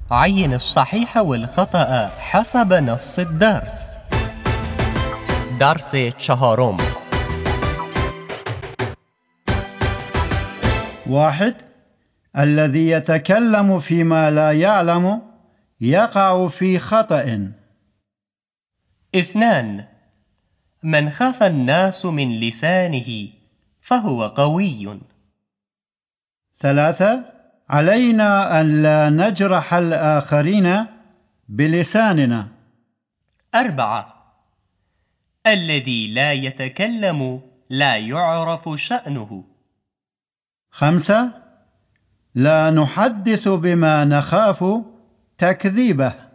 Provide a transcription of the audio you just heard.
عين الصحيح والخطأ حسب نص الدرس. درس چهارم. 1. الذي يتكلم فيما لا يعلم يقع في خطأ. 2. من خاف الناس من لسانه فهو قوي. 3. علينا أن لا نجرح الآخرين بلساننا. 4. الذي لا يتكلم لا يعرف شأنه. 5. لا نحدث بما نخاف تكذيبه.